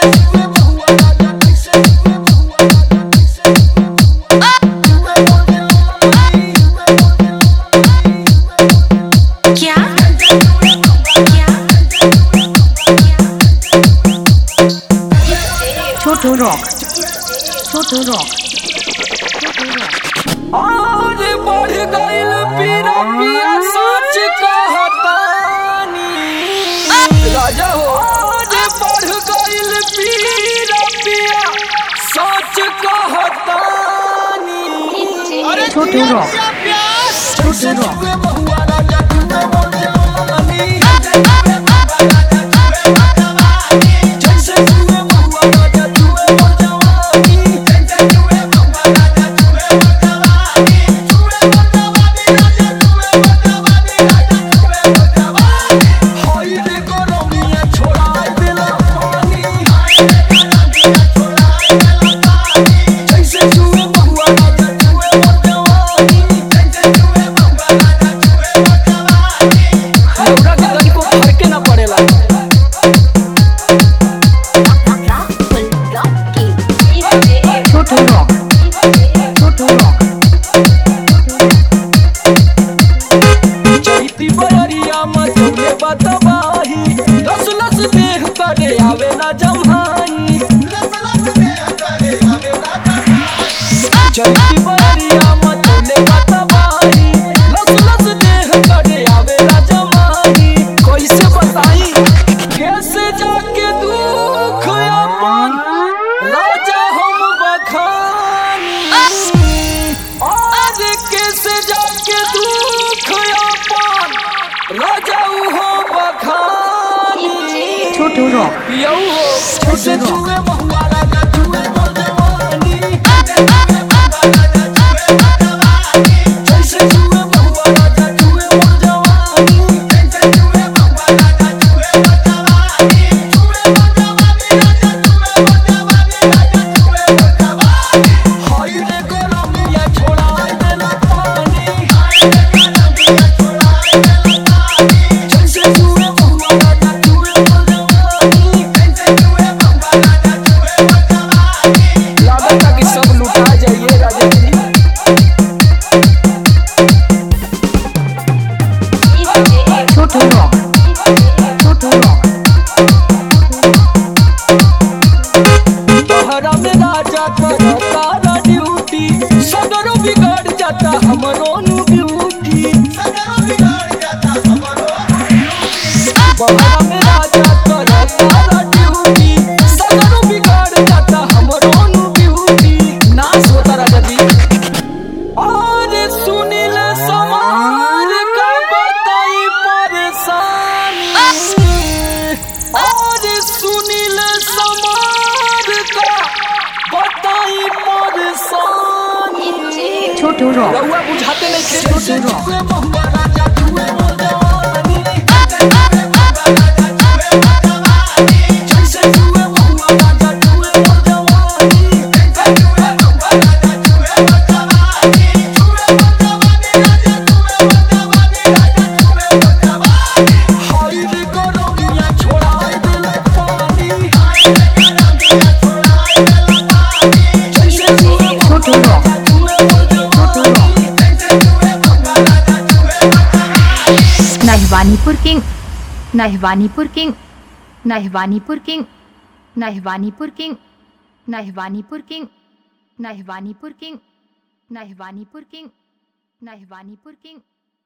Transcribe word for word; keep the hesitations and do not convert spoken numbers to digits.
छोटू rock, Chhotu rock, Chhotu rock. आरे बढ़ गइल पीरा पिया सच कहतानी राजा हो। आरे बढ़ गइल पीरा पिया सच कहतानी। Chhotu rock, Chhotu rock. लस लस देह करे आवे ना जम्हानी। चलती बरिया मचौले बतवाही लस लस देह करे आवे ना जम्हानी। कैसे बताई कैसे जाके दुख अपन राजा हम बखानी। आज कैसे जाके दुख अपन राजा हो बखानी। छोटू रॉक, यौ हो छोटे छुए बहुआ राजा छुए मोर जवानी। जैसे छुए बहुआ राजा छुए मोर जवानी। हाय रे गरमिया छोड़ाई देला पानी। जैसे छुए बहुआ राजा छुए मोर जवानी। लागता कि सब लुटा जाइए राजा जी। Chhotu rock, Chhotu rock. तोहरा में राजा करता रा ड्यूटी सगरो बिगड़ जाता हमरो नु ब्यूटी। तोहरा में राजा करता रा ड्यूटी सगरो बिगड़ जाता हमरो नु ब्यूटी। नाश होता राजा जी। और सुनील समार का बताई परेशानी। और सुनील समार का बताई परेशानी। छोटू रॉक, रउआ बुझाते नहीं थे छोटू रॉक। छुए बहुआ राजा छुए मोर जवानी। जैसे छुए बहुआ राजा छुए मोर जवानी। हाय रे गरमिया छोड़ाई देला पानी। जैसे छुए छोटू रॉक, छुए मोर Chhotu rock. Nahwanipur king, Nahwanipur king, Nahwanipur king, Nahwanipur king, Nahwanipur king, Nahwanipur king, Nahwanipur king, Nahwanipur king.